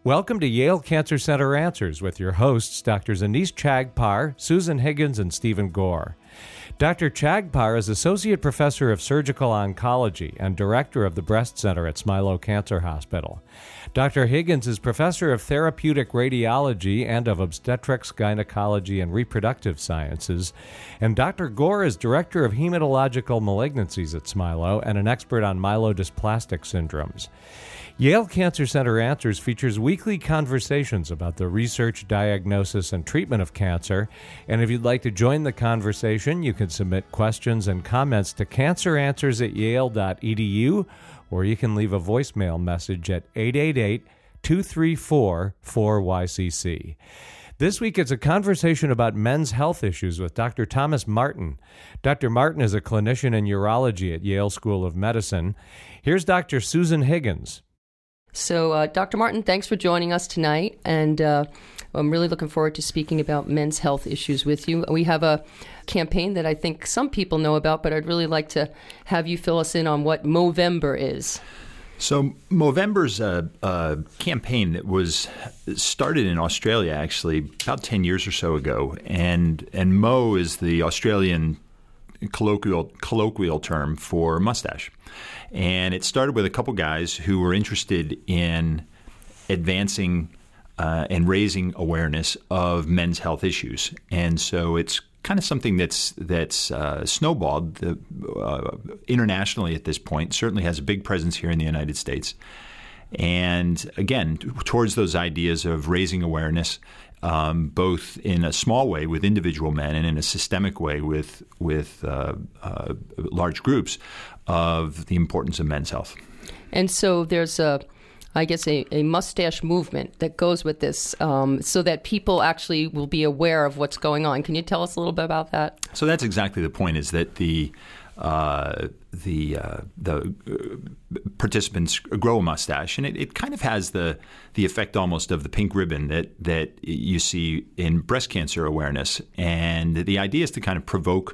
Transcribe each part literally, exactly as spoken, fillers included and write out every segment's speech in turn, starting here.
Welcome to Yale Cancer Center Answers with your hosts, Doctors Anees Chagpar, Susan Higgins, and Stephen Gore. Doctor Chagpar is Associate Professor of Surgical Oncology and Director of the Breast Center at Smilow Cancer Hospital. Doctor Higgins is Professor of Therapeutic Radiology and of Obstetrics, Gynecology, and Reproductive Sciences. And Doctor Gore is Director of Hematological Malignancies at Smilow and an expert on myelodysplastic syndromes. Yale Cancer Center Answers features weekly conversations about the research, diagnosis, and treatment of cancer. And if you'd like to join the conversation, you can submit questions and comments to canceranswers at yale dot e d u, or you can leave a voicemail message at eight eight eight, two three four, four Y C C. This week, it's a conversation about men's health issues with Doctor Thomas Martin. Doctor Martin is a clinician in urology at Yale School of Medicine. Here's Doctor Susan Higgins. So, uh, Doctor Martin, thanks for joining us tonight, and uh, I'm really looking forward to speaking about men's health issues with you. We have a campaign that I think some people know about, but I'd really like to have you fill us in on what Movember is. So Movember's a, a campaign that was started in Australia, actually, about ten years or so ago, and and Mo is the Australian colloquial colloquial term for mustache. And it started with a couple guys who were interested in advancing uh, and raising awareness of men's health issues. And so it's kind of something that's that's uh, snowballed the, uh, internationally at this point, certainly has a big presence here in the United States. And again, towards those ideas of raising awareness, um, both in a small way with individual men and in a systemic way with with uh, uh, large groups of the importance of men's health. And so there's a, I guess, a, a mustache movement that goes with this, um, so that people actually will be aware of what's going on. Can you tell us a little bit about that? So that's exactly the point. Is that the Uh, the uh, the uh, participants grow a mustache, and it, it kind of has the the effect almost of the pink ribbon that that you see in breast cancer awareness. And the idea is to kind of provoke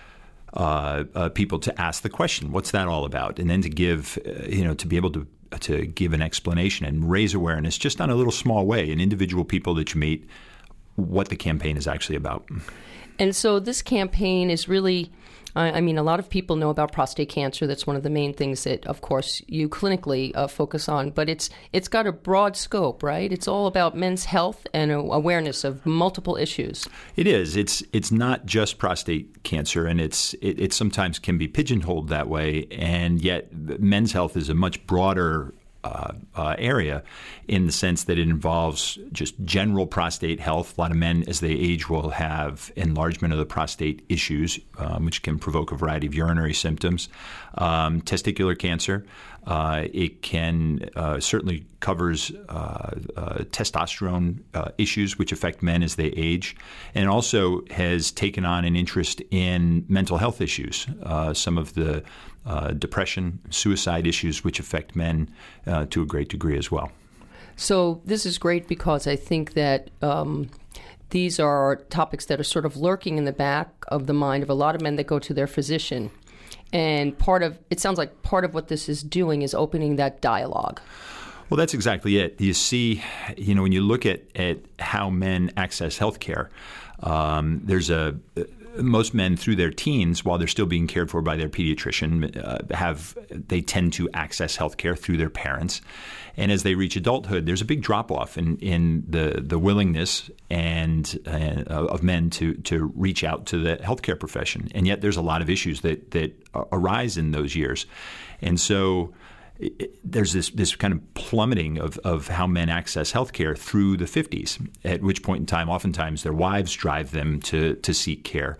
uh, uh, people to ask the question, "What's that all about?" And then to give, uh, you know, to be able to to give an explanation and raise awareness just on a little small way in individual people that you meet, what the campaign is actually about. And so this campaign is really, I mean, a lot of people know about prostate cancer. That's one of the main things that, of course, you clinically uh, focus on. But it's it's got a broad scope, right? It's all about men's health and awareness of multiple issues. It is. It's it's not just prostate cancer, and it's it, it sometimes can be pigeonholed that way. And yet, men's health is a much broader Uh, uh, area in the sense that it involves just general prostate health. A lot of men, as they age, will have enlargement of the prostate issues, um, which can provoke a variety of urinary symptoms. Um, testicular cancer, uh, it can uh, certainly covers uh, uh, testosterone uh, issues, which affect men as they age, and also has taken on an interest in mental health issues. Uh, some of the Uh, depression, suicide issues, which affect men uh, to a great degree as well. So this is great because I think that um, these are topics that are sort of lurking in the back of the mind of a lot of men that go to their physician. And part of, it sounds like part of what this is doing is opening that dialogue. Well, that's exactly it. You see, you know, when you look at, at how men access healthcare, um, there's a most men through their teens, while they're still being cared for by their pediatrician, uh, have they tend to access healthcare through their parents. And as they reach adulthood, there's a big drop-off in, in the, the willingness and uh, of men to to reach out to the healthcare profession. And yet there's a lot of issues that, that arise in those years. And so It, there's this this kind of plummeting of, of how men access healthcare through the fifties, at which point in time, oftentimes their wives drive them to to seek care.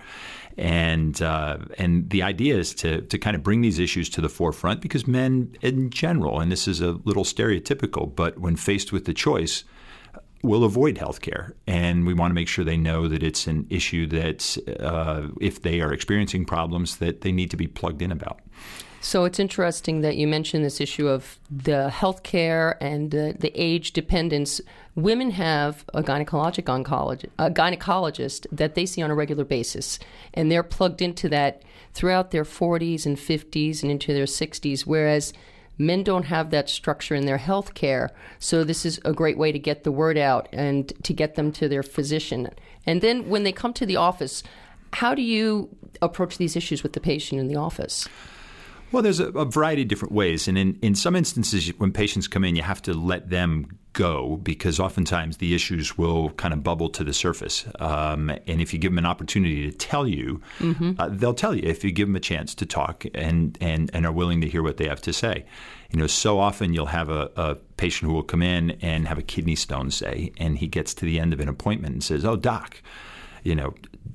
And uh, and the idea is to to kind of bring these issues to the forefront, because men in general, and this is a little stereotypical, but when faced with the choice, will avoid healthcare. And we want to make sure they know that it's an issue that uh, if they are experiencing problems, that they need to be plugged in about. So it's interesting that you mentioned this issue of the healthcare and the, the age dependence. Women have a gynecologic oncologist, a gynecologist that they see on a regular basis, and they're plugged into that throughout their forties and fifties and into their sixties, whereas Men don't have that structure in their health care, so this is a great way to get the word out and to get them to their physician. And then when they come to the office, how do you approach these issues with the patient in the office? Well, there's a, a variety of different ways. And in, in some instances, when patients come in, you have to let them go because oftentimes the issues will kind of bubble to the surface. Um, and if you give them an opportunity to tell you, mm-hmm. uh, they'll tell you if you give them a chance to talk and, and, and are willing to hear what they have to say. You know, so often you'll have a, a patient who will come in and have a kidney stone, say, and he gets to the end of an appointment and says, "Oh, doc, you know,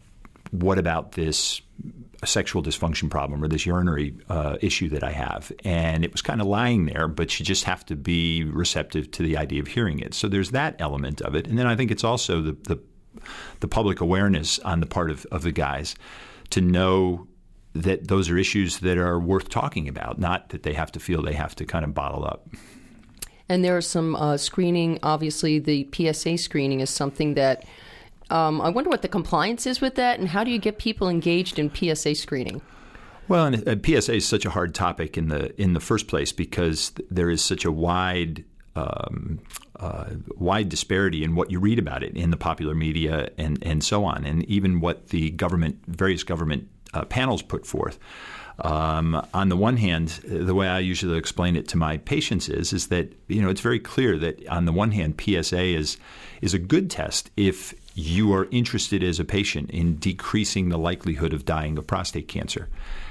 what about this sexual dysfunction problem or this urinary uh, issue that I have?" And it was kind of lying there, but you just have to be receptive to the idea of hearing it. So there's that element of it. And then I think it's also the the, the public awareness on the part of, of the guys to know that those are issues that are worth talking about, not that they have to feel they have to kind of bottle up. And there are some uh, screening. Obviously, the P S A screening is something that Um, I wonder what the compliance is with that, and how do you get people engaged in P S A screening? Well, and, and P S A is such a hard topic in the in the first place because th- there is such a wide um, uh, wide disparity in what you read about it in the popular media and, and so on, and even what the government various government uh, panels put forth. Um, on the one hand, the way I usually explain it to my patients is is that you know it's very clear that on the one hand, P S A is is a good test if you are interested as a patient in decreasing the likelihood of dying of prostate cancer.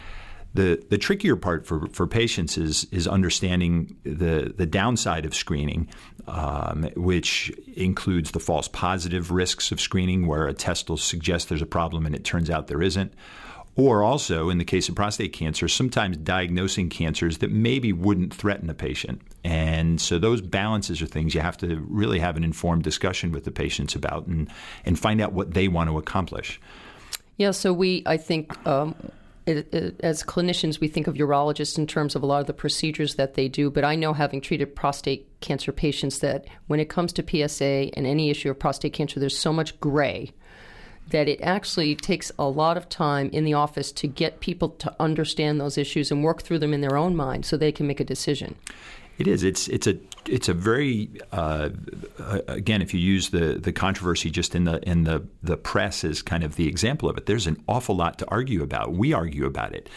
The the trickier part for, for patients is is understanding the, the downside of screening, um, which includes the false positive risks of screening, where a test will suggest there's a problem and it turns out there isn't. Or also, in the case of prostate cancer, sometimes diagnosing cancers that maybe wouldn't threaten a patient. And so those balances are things you have to really have an informed discussion with the patients about and, and find out what they want to accomplish. Yeah, so we, I think, um, it, it, as clinicians, we think of urologists in terms of a lot of the procedures that they do. But I know, having treated prostate cancer patients, that when it comes to P S A and any issue of prostate cancer, there's so much gray that it actually takes a lot of time in the office to get people to understand those issues and work through them in their own mind so they can make a decision. It is. It's it's a it's a very uh, again, if you use the, the controversy just in the in the, the press as kind of the example of it, there's an awful lot to argue about. We argue about it,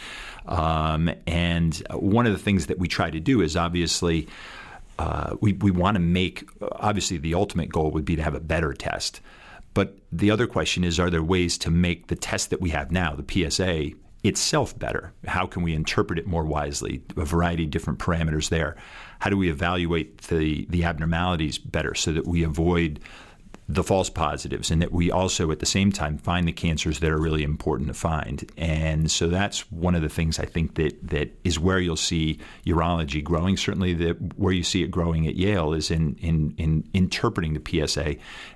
um, and one of the things that we try to do is obviously uh, we we want to make obviously the ultimate goal would be to have a better test. But the other question is, are there ways to make the test that we have now, the P S A, itself better? How can we interpret it more wisely? A variety of different parameters there. How do we evaluate the, the abnormalities better so that we avoid the false positives and that we also at the same time find the cancers that are really important to find? And so that's one of the things I think that, that is where you'll see urology growing. Certainly the, where you see it growing at Yale is in, in, in interpreting the P S A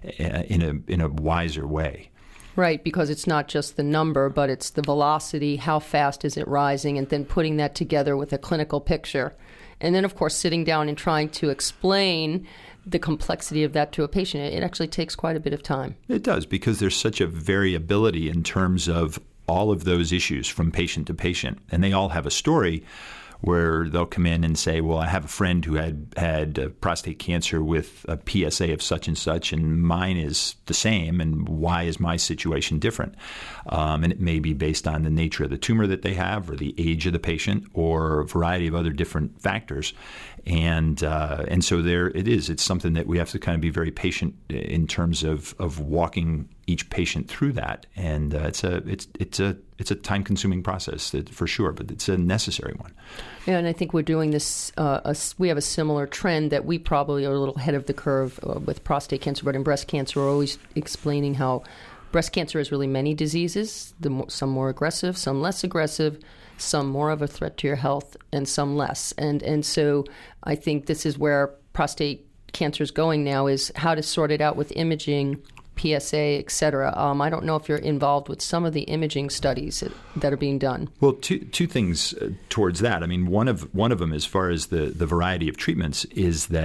in a, in a wiser way. Right, because it's not just the number, but it's the velocity, how fast is it rising, and then putting that together with a clinical picture. And then, of course, sitting down and trying to explain the complexity of that to a patient. It actually takes quite a bit of time. It does, because there's such a variability in terms of all of those issues from patient to patient. And they all have a story where they'll come in and say, well, I have a friend who had had uh, prostate cancer with a P S A of such and such, and mine is the same, and why is my situation different? Um, and it may be based on the nature of the tumor that they have or the age of the patient or a variety of other different factors. And uh, and so there it is. It's something that we have to kind of be very patient in terms of, of walking each patient through that. And uh, it's a it's it's a it's a time consuming process for sure, but it's a necessary one. Yeah, and I think we're doing this. Uh, a, we have a similar trend that we probably are a little ahead of the curve uh, with prostate cancer, but in breast cancer, we're always explaining how breast cancer has really many diseases. The more, some more aggressive, some less aggressive. Some more of a threat to your health and some less. And and so I think this is where prostate cancer is going now, is how to sort it out with imaging, P S A, et cetera. Um, I don't know if you're involved with some of the imaging studies that are being done. Well, two two things towards that. I mean, one of one of them, as far as the, the variety of treatments, is that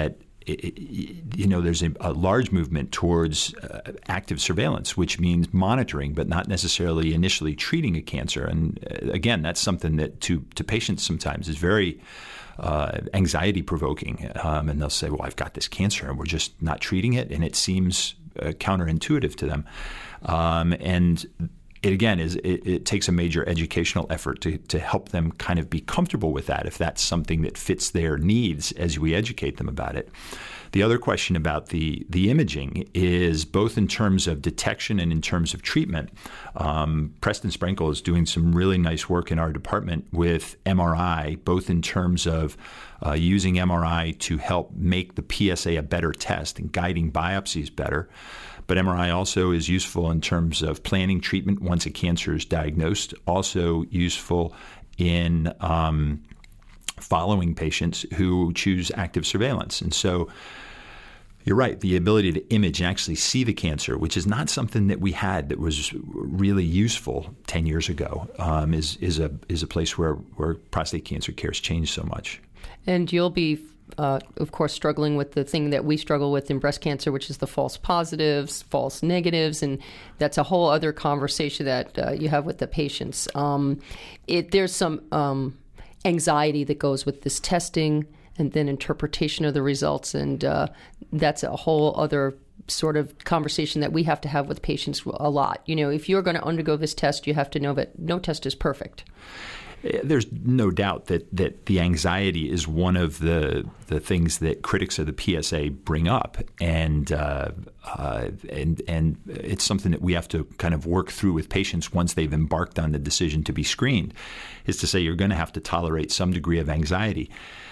it, it, you know, there's a, a large movement towards uh, active surveillance, which means monitoring, but not necessarily initially treating a cancer. And uh, again, that's something that to, to patients sometimes is very uh, anxiety provoking. Um, and they'll say, well, I've got this cancer and we're just not treating it. And it seems uh, counterintuitive to them. Um, and It again is it, it takes a major educational effort to, to help them kind of be comfortable with that if that's something that fits their needs as we educate them about it. The other question about the the imaging is both in terms of detection and in terms of treatment. Um, Preston Sprinkle is doing some really nice work in our department with M R I, both in terms of uh, using M R I to help make the P S A a better test and guiding biopsies better. But M R I also is useful in terms of planning treatment once a cancer is diagnosed, also useful in um, following patients who choose active surveillance. And so you're right, the ability to image and actually see the cancer, which is not something that we had that was really useful ten years ago, um, is is a is a place where, where prostate cancer care has changed so much. And you'll be Uh, of course, struggling with the thing that we struggle with in breast cancer, which is the false positives, false negatives, and that's a whole other conversation that uh, you have with the patients. Um, it, there's some um, anxiety that goes with this testing and then interpretation of the results, and uh, that's a whole other sort of conversation that we have to have with patients a lot. You know, if you're going to undergo this test, you have to know that no test is perfect. There's no doubt that, that the anxiety is one of the the things that critics of the P S A bring up, and uh, uh, and and it's something that we have to kind of work through with patients once they've embarked on the decision to be screened, is to say you're going to have to tolerate some degree of anxiety.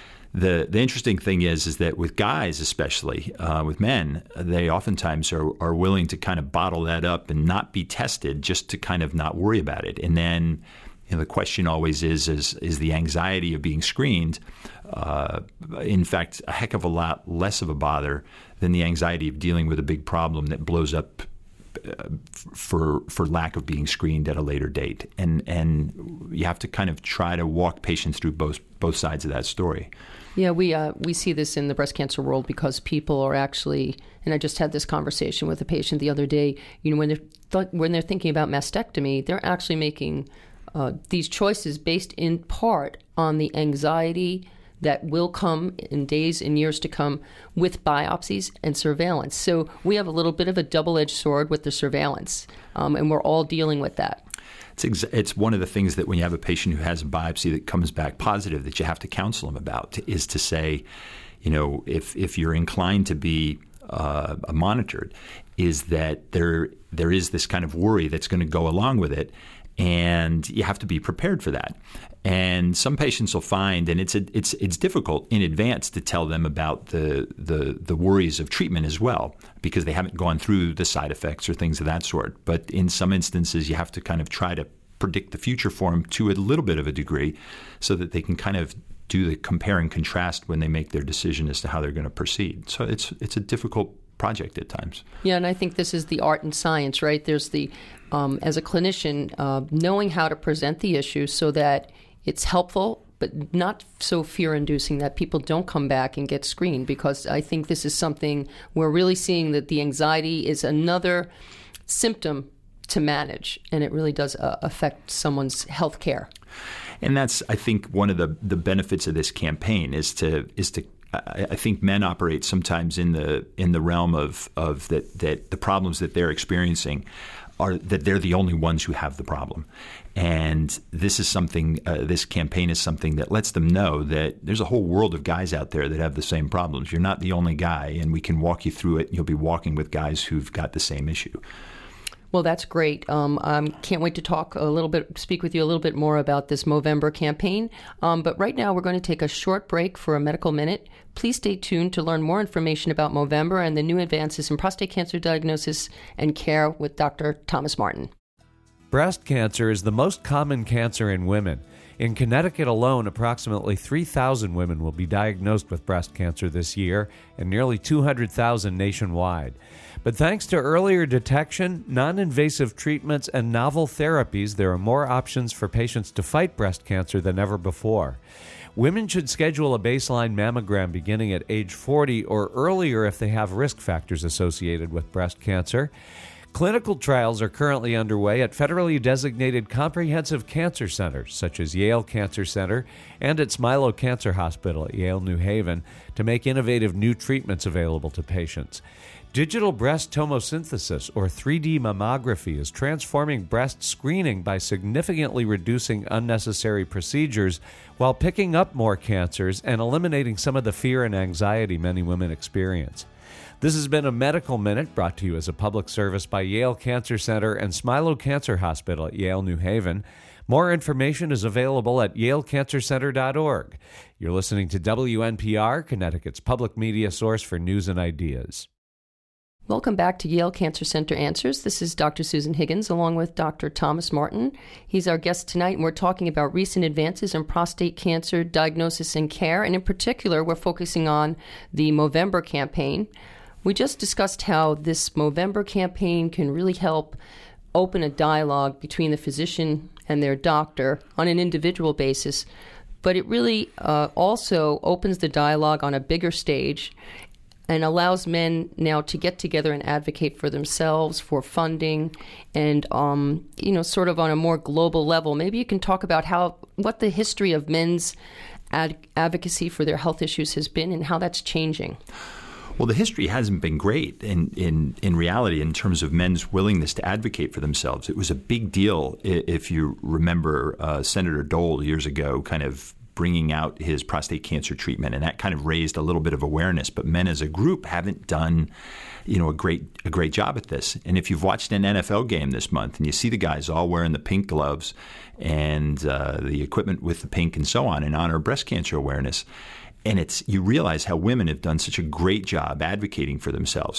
The the interesting thing is is that with guys, especially uh, with men, they oftentimes are, are willing to kind of bottle that up and not be tested just to kind of not worry about it, and then. You know, the question always is, is, is the anxiety of being screened, uh, in fact, a heck of a lot less of a bother than the anxiety of dealing with a big problem that blows up uh, for for lack of being screened at a later date. And and you have to kind of try to walk patients through both both sides of that story. Yeah, we uh, we see this in the breast cancer world because people are actually, and I just had this conversation with a patient the other day. You know, when they're th- when they're thinking about mastectomy, they're actually making Uh, these choices based in part on the anxiety that will come in days and years to come with biopsies and surveillance. So we have a little bit of a double-edged sword with the surveillance, um, and we're all dealing with that. It's, ex- it's one of the things that when you have a patient who has a biopsy that comes back positive that you have to counsel them about, is to say, you know, if, if you're inclined to be uh, monitored, is that there there is this kind of worry that's going to go along with it. And you have to be prepared for that. And some patients will find, and it's a, it's it's difficult in advance to tell them about the, the the worries of treatment as well, because they haven't gone through the side effects or things of that sort. But in some instances, you have to kind of try to predict the future for them to a little bit of a degree, so that they can kind of do the compare and contrast when they make their decision as to how they're going to proceed. So it's it's a difficult project at times. Yeah, and I think this is the art and science, right? There's the, um, as a clinician, uh, knowing how to present the issue so that it's helpful, but not so fear-inducing that people don't come back and get screened, because I think this is something we're really seeing, that the anxiety is another symptom to manage, and it really does uh, affect someone's health care. And that's, I think, one of the, the benefits of this campaign is to is to I think men operate sometimes in the in the realm of, of that, that the problems that they're experiencing are that they're the only ones who have the problem. And this is something, uh, this campaign is something that lets them know that there's a whole world of guys out there that have the same problems. You're not the only guy, and we can walk you through it. And you'll be walking with guys who've got the same issue. Well, that's great. Um, I can't wait to talk a little bit, speak with you a little bit more about this Movember campaign. Um, but right now, we're going to take a short break for a medical minute. Please stay tuned to learn more information about Movember and the new advances in prostate cancer diagnosis and care with Doctor Thomas Martin. Breast cancer is the most common cancer in women. In Connecticut alone, approximately three thousand women will be diagnosed with breast cancer this year, and nearly two hundred thousand nationwide. But thanks to earlier detection, non-invasive treatments, and novel therapies, there are more options for patients to fight breast cancer than ever before. Women should schedule a baseline mammogram beginning at age forty or earlier if they have risk factors associated with breast cancer. Clinical trials are currently underway at federally designated comprehensive cancer centers, such as Yale Cancer Center and at Smilow Cancer Hospital at Yale New Haven, to make innovative new treatments available to patients. Digital breast tomosynthesis, or three D mammography, is transforming breast screening by significantly reducing unnecessary procedures while picking up more cancers and eliminating some of the fear and anxiety many women experience. This has been a Medical Minute brought to you as a public service by Yale Cancer Center and Smilow Cancer Hospital at Yale New Haven. More information is available at yale cancer center dot org. You're listening to W N P R, Connecticut's public media source for news and ideas. Welcome back to Yale Cancer Center Answers. This is Doctor Susan Higgins along with Doctor Thomas Martin. He's our guest tonight, and we're talking about recent advances in prostate cancer diagnosis and care. And in particular, we're focusing on the Movember campaign. We just discussed how this Movember campaign can really help open a dialogue between the physician and their doctor on an individual basis, but it really uh, also opens the dialogue on a bigger stage and allows men now to get together and advocate for themselves, for funding, and um, you know, sort of on a more global level. Maybe you can talk about how what the history of men's ad- advocacy for their health issues has been and how that's changing. Well, the history hasn't been great in, in, in reality in terms of men's willingness to advocate for themselves. It was a big deal, if you remember uh, Senator Dole years ago kind of bringing out his prostate cancer treatment, and that kind of raised a little bit of awareness. But men as a group haven't done, you know, a great a great job at this. And if you've watched an N F L game this month and you see the guys all wearing the pink gloves and uh, the equipment with the pink and so on in honor of breast cancer awareness, and it's you realize how women have done such a great job advocating for themselves.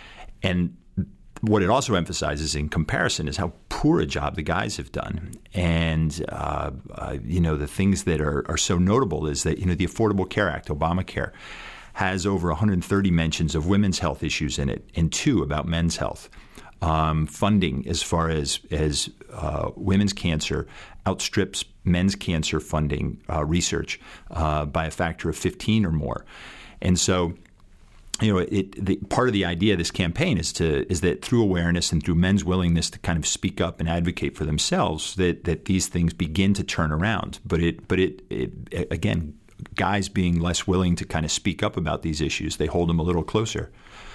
And what it also emphasizes in comparison is how poor a job the guys have done. And, uh, uh, you know, the things that are, are so notable is that, you know, the Affordable Care Act, Obamacare, has over one hundred thirty mentions of women's health issues in it and two about men's health. Um, funding as far as, as uh, women's cancer outstrips men's cancer funding uh, research uh, by a factor of fifteen or more. And so, you know, it, the, part of the idea of this campaign is to is that through awareness and through men's willingness to kind of speak up and advocate for themselves, that, that these things begin to turn around. But it, but it, it, again, guys being less willing to kind of speak up about these issues, they hold them a little closer.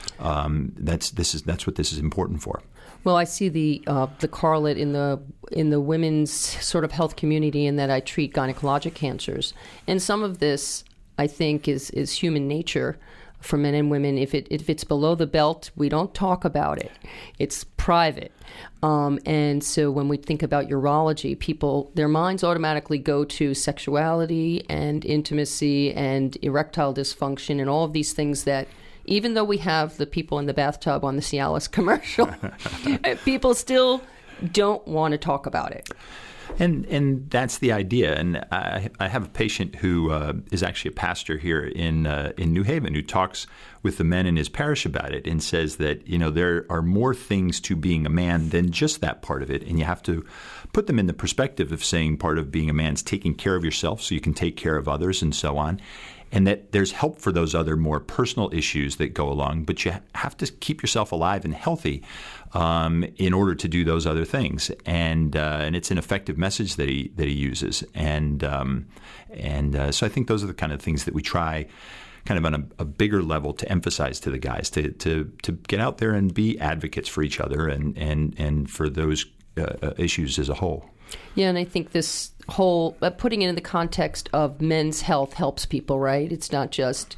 Um, that's this is that's what this is important for. Well, I see the uh, the correlate in the in the women's sort of health community in that I treat gynecologic cancers, and some of this I think is is human nature. For men and women, if it if it's below the belt, we don't talk about it. It's private. Um, and so when we think about urology, people, their minds automatically go to sexuality and intimacy and erectile dysfunction and all of these things that, even though we have the people in the bathtub on the Cialis commercial, people still don't want to talk about it. And and that's the idea. And I, I have a patient who uh, is actually a pastor here in uh, in New Haven who talks with the men in his parish about it and says that, you know, there are more things to being a man than just that part of it. And you have to put them in the perspective of saying part of being a man is taking care of yourself so you can take care of others and so on. And that there's help for those other more personal issues that go along, but you have to keep yourself alive and healthy um, in order to do those other things. And uh, and it's an effective message that he that he uses. And um, and uh, so I think those are the kind of things that we try, kind of on a, a bigger level, to emphasize to the guys to to to get out there and be advocates for each other and and and for those uh, issues as a whole. Yeah, and I think this whole uh, putting it in the context of men's health helps people, right? It's not just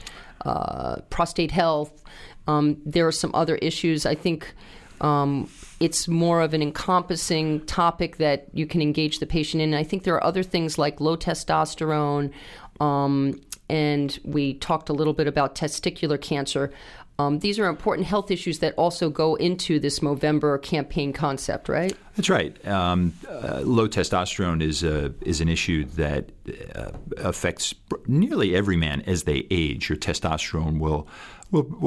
uh, prostate health. Um, there are some other issues. I think um, it's more of an encompassing topic that you can engage the patient in. And I think there are other things like low testosterone, um, and we talked a little bit about testicular cancer. Um, these are important health issues that also go into this Movember campaign concept, right? That's right. Um, uh, low testosterone is a, is an issue that uh, affects nearly every man as they age. Your testosterone will will, will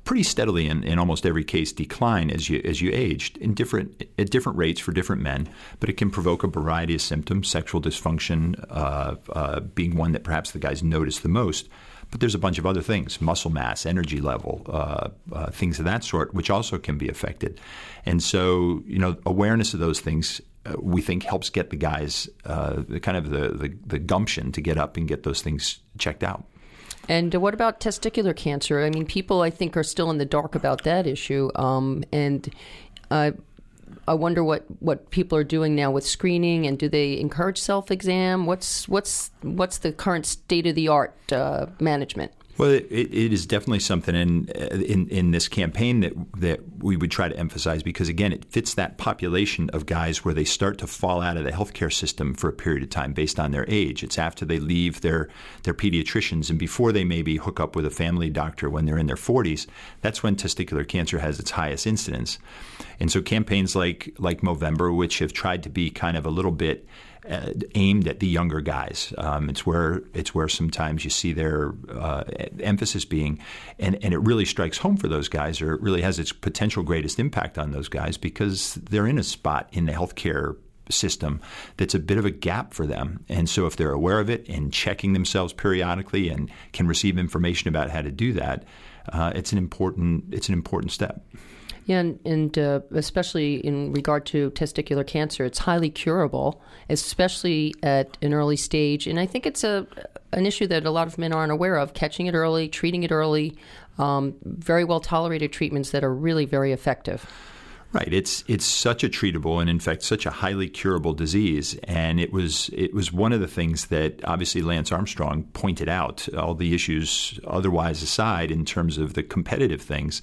pretty steadily in, in almost every case decline as you as you aged in different at different rates for different men, but it can provoke a variety of symptoms, sexual dysfunction uh, uh, being one that perhaps the guys notice the most. But there's a bunch of other things, muscle mass, energy level, uh, uh, things of that sort, which also can be affected. And so, you know, awareness of those things uh, we think helps get the guys uh, the kind of the, the, the gumption to get up and get those things checked out. And what about testicular cancer? I mean, people, I think, are still in the dark about that issue. Um, and uh, I wonder what, what people are doing now with screening, and do they encourage self-exam? What's what's what's the current state-of-the-art uh, management? Well, it, it is definitely something in, in in this campaign that that we would try to emphasize, because, again, it fits that population of guys where they start to fall out of the healthcare system for a period of time based on their age. It's after they leave their, their pediatricians and before they maybe hook up with a family doctor when they're in their forties. That's when testicular cancer has its highest incidence. And so campaigns like like Movember, which have tried to be kind of a little bit Uh, aimed at the younger guys. Um, it's where it's where sometimes you see their uh, emphasis being, and, and it really strikes home for those guys, or it really has its potential greatest impact on those guys, because they're in a spot in the healthcare system that's a bit of a gap for them. And so if they're aware of it and checking themselves periodically and can receive information about how to do that, uh, it's an important it's an important step. Yeah, and, and uh, especially in regard to testicular cancer, it's highly curable, especially at an early stage. And I think it's a an issue that a lot of men aren't aware of, catching it early, treating it early, um, very well-tolerated treatments that are really very effective. Right. It's it's such a treatable and, in fact, such a highly curable disease. And it was it was one of the things that obviously Lance Armstrong pointed out, all the issues otherwise aside in terms of the competitive things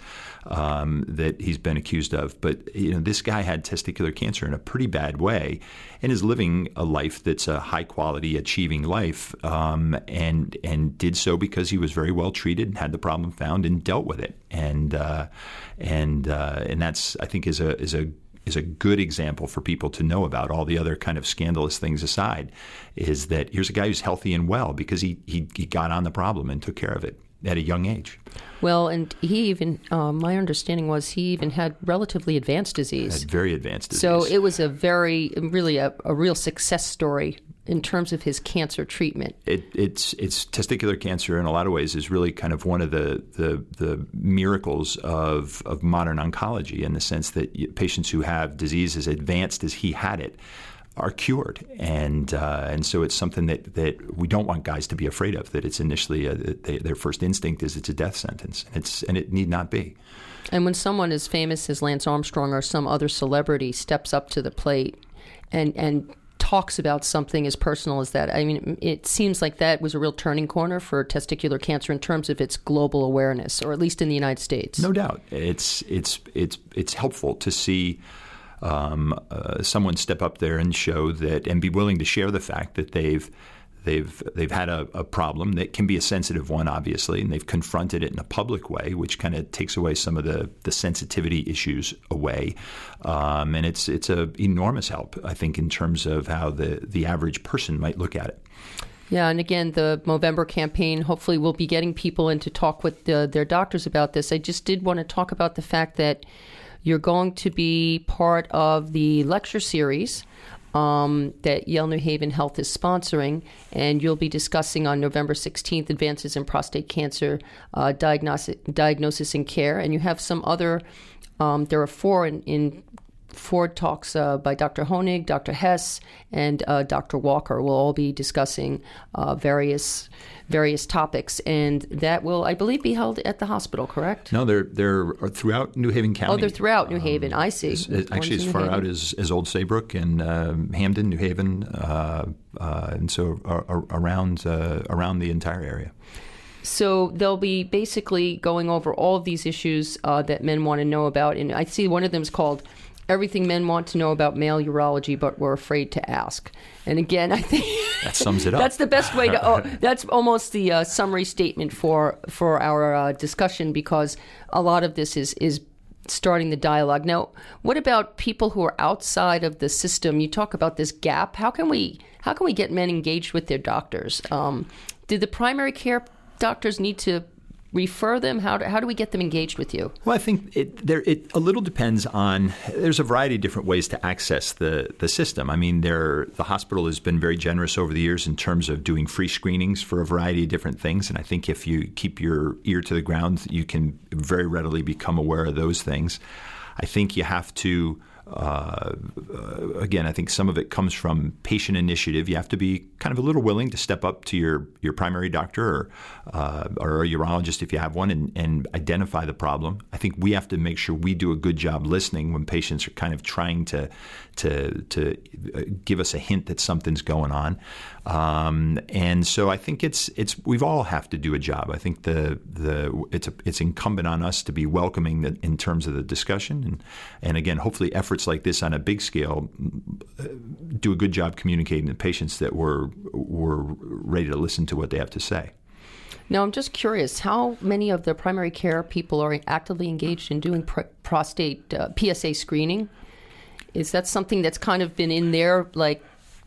um, that he's been accused of. But, you know, this guy had testicular cancer in a pretty bad way and is living a life that's a high-quality, achieving life, um, and and did so because he was very well treated and had the problem found and dealt with it. And uh, and uh, and that's, I think, is a is a is a good example for people to know about, all the other kind of scandalous things aside, is that here's a guy who's healthy and well because he he, he got on the problem and took care of it at a young age. Well, and he even, uh, my understanding was he even had relatively advanced disease. Had very advanced disease. So it was a very, really a, a real success story in terms of his cancer treatment. It, it's it's testicular cancer in a lot of ways is really kind of one of the the, the miracles of, of modern oncology, in the sense that patients who have disease as advanced as he had it are cured, and uh, and so it's something that, that we don't want guys to be afraid of. That it's initially a, they, their first instinct is it's a death sentence, and it's and it need not be. And when someone as famous as Lance Armstrong or some other celebrity steps up to the plate and and talks about something as personal as that, I mean, it seems like that was a real turning corner for testicular cancer in terms of its global awareness, or at least in the United States. No doubt, it's it's it's it's helpful to see Um, uh, someone step up there and show that, and be willing to share the fact that they've they've they've had a, a problem that can be a sensitive one, obviously, and they've confronted it in a public way, which kind of takes away some of the, the sensitivity issues away, um, and it's it's a enormous help, I think, in terms of how the the average person might look at it. Yeah, and again, the Movember campaign hopefully will be getting people in to talk with the, their doctors about this. I just did want to talk about the fact that you're going to be part of the lecture series um, that Yale New Haven Health is sponsoring, and you'll be discussing on November sixteenth Advances in Prostate Cancer uh, diagnosis, diagnosis and Care. And you have some other, um, there are four in, in four talks uh, by Doctor Honig, Doctor Hess, and uh, Doctor Walker. Will all be discussing uh, various various topics, and that will, I believe, be held at the hospital, correct? No, they're they're throughout New Haven County. Oh, they're throughout New Haven. Um, I see. As, as, actually, as far Haven. out as, as Old Saybrook and uh, Hamden, New Haven, uh, uh, and so uh, around uh, around the entire area. So they'll be basically going over all of these issues uh, that men want to know about, and I see one of them is called Everything Men Want to Know About Male Urology But Were Afraid to Ask. And again, I think that sums it up. That's the best way to. Oh, that's almost the uh, summary statement for for our uh, discussion, because a lot of this is is starting the dialogue. Now, what about people who are outside of the system? You talk about this gap. How can we how can we get men engaged with their doctors? Um, do the primary care doctors need to refer them? How do, how do we get them engaged with you? Well, I think it, there, it a little depends on, there's a variety of different ways to access the, the system. I mean, there, the hospital has been very generous over the years in terms of doing free screenings for a variety of different things. And I think if you keep your ear to the ground, you can very readily become aware of those things. I think you have to Uh, uh, again, I think some of it comes from patient initiative. You have to be kind of a little willing to step up to your, your primary doctor or, uh, or a urologist if you have one and, and identify the problem. I think we have to make sure we do a good job listening when patients are kind of trying to to to give us a hint that something's going on. Um, and so I think it's it's we've all have to do a job. I think the the it's a, it's incumbent on us to be welcoming the, in terms of the discussion and and again, hopefully efforts like this on a big scale do a good job communicating to patients that we're we're ready to listen to what they have to say. Now, I'm just curious, how many of the primary care people are actively engaged in doing pr- prostate uh, P S A screening? Is that something that's kind of been in their like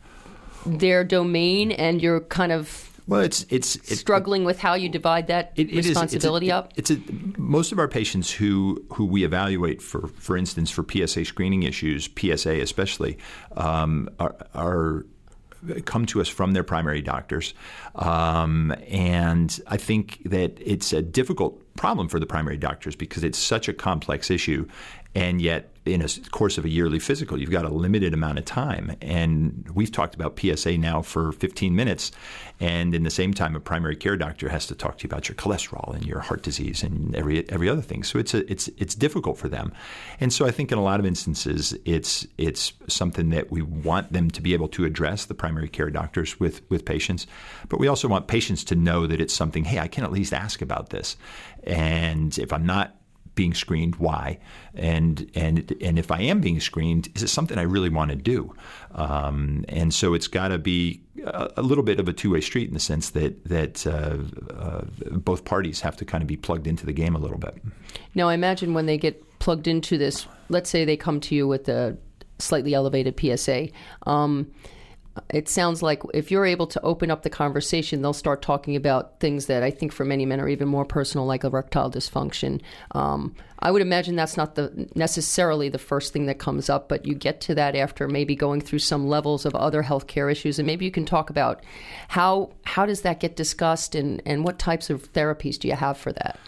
their domain, and you're kind of well, it's it's, it's struggling with how you divide that it, it responsibility is, it's a, up? It's a, most of our patients who who we evaluate for, for instance, for P S A screening issues, P S A especially, um, are, are come to us from their primary doctors, um, and I think that it's a difficult problem for the primary doctors because it's such a complex issue, and yet in a course of a yearly physical, you've got a limited amount of time. And we've talked about P S A now for fifteen minutes, and in the same time, a primary care doctor has to talk to you about your cholesterol and your heart disease and every every other thing. So it's a, it's it's difficult for them, and so I think in a lot of instances, it's it's something that we want them to be able to address, the primary care doctors with with patients, but we also want patients to know that it's something. Hey, I can at least ask about this, and if I'm not being screened, why? And and and if I am being screened, is it something I really want to do? Um, and so it's got to be a, a little bit of a two-way street in the sense that that uh, uh, both parties have to kind of be plugged into the game a little bit. Now, I imagine when they get plugged into this, let's say they come to you with a slightly elevated P S A. Um, It sounds like if you're able to open up the conversation, they'll start talking about things that I think for many men are even more personal, like erectile dysfunction. Um, I would imagine that's not the necessarily the first thing that comes up, but you get to that after maybe going through some levels of other healthcare issues, and maybe you can talk about how how does that get discussed, and, and what types of therapies do you have for that?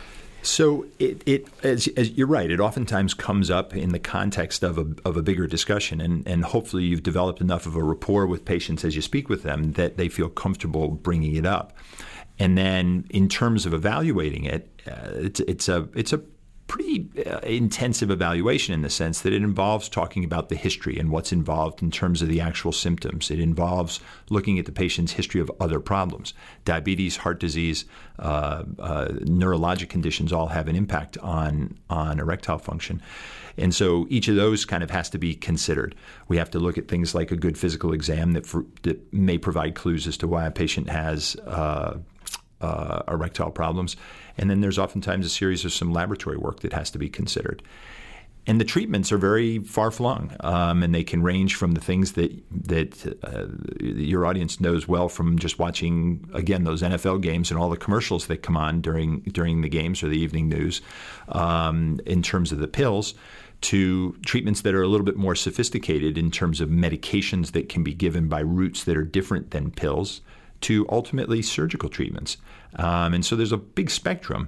So it, it as, as you're right, it oftentimes comes up in the context of a of a bigger discussion, and, and hopefully you've developed enough of a rapport with patients as you speak with them that they feel comfortable bringing it up. And then in terms of evaluating it, uh, it's it's a it's a pretty uh, intensive evaluation in the sense that it involves talking about the history and what's involved in terms of the actual symptoms. It involves looking at the patient's history of other problems. Diabetes, heart disease, uh, uh, neurologic conditions all have an impact on, on erectile function. And so each of those kind of has to be considered. We have to look at things like a good physical exam that, for, that may provide clues as to why a patient has uh, uh, erectile problems. And then there's oftentimes a series of some laboratory work that has to be considered. And the treatments are very far-flung, um, and they can range from the things that that uh, your audience knows well from just watching, again, those N F L games and all the commercials that come on during during the games or the evening news, um, in terms of the pills, to treatments that are a little bit more sophisticated in terms of medications that can be given by routes that are different than pills, to ultimately surgical treatments. Um, and so there's a big spectrum.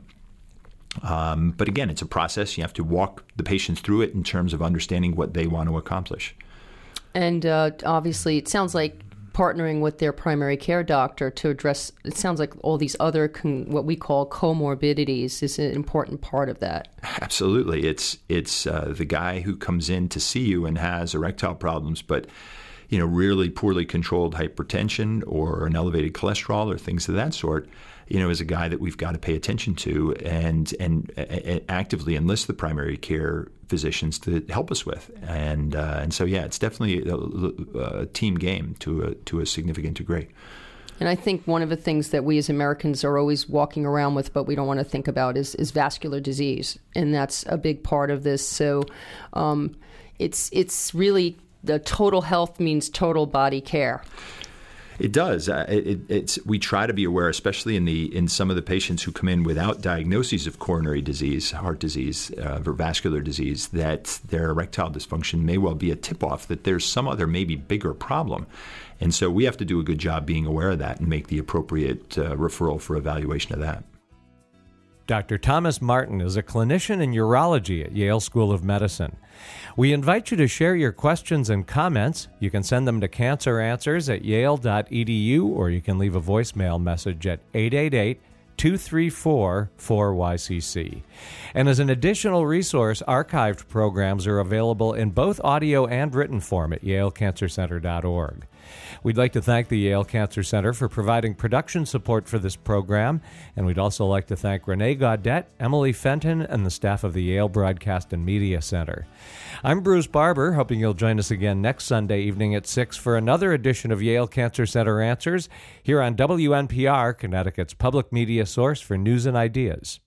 Um, but again, it's a process. You have to walk the patients through it in terms of understanding what they want to accomplish. And uh, obviously, it sounds like partnering with their primary care doctor to address, it sounds like all these other, con- what we call comorbidities is an important part of that. Absolutely. It's, it's uh, the guy who comes in to see you and has erectile problems, but you know, really poorly controlled hypertension or an elevated cholesterol or things of that sort, you know, is a guy that we've got to pay attention to and and, and actively enlist the primary care physicians to help us with. And uh, and so, yeah, it's definitely a, a team game to a, to a significant degree. And I think one of the things that we as Americans are always walking around with, but we don't want to think about, is, is vascular disease. And that's a big part of this. So um, it's it's really... the total health means total body care. It does. Uh, it, it's we try to be aware, especially in the in some of the patients who come in without diagnoses of coronary disease, heart disease, uh, or vascular disease, that their erectile dysfunction may well be a tip-off that there's some other maybe bigger problem. And so we have to do a good job being aware of that and make the appropriate uh, referral for evaluation of that. Doctor Thomas Martin is a clinician in urology at Yale School of Medicine. We invite you to share your questions and comments. You can send them to cancer answers at yale dot e d u, or you can leave a voicemail message at eight eight eight, two three four, four Y C C. And as an additional resource, archived programs are available in both audio and written form at yale cancer center dot org. We'd like to thank the Yale Cancer Center for providing production support for this program, and we'd also like to thank Renee Gaudette, Emily Fenton, and the staff of the Yale Broadcast and Media Center. I'm Bruce Barber, hoping you'll join us again next Sunday evening at six for another edition of Yale Cancer Center Answers here on W N P R, Connecticut's public media source for news and ideas.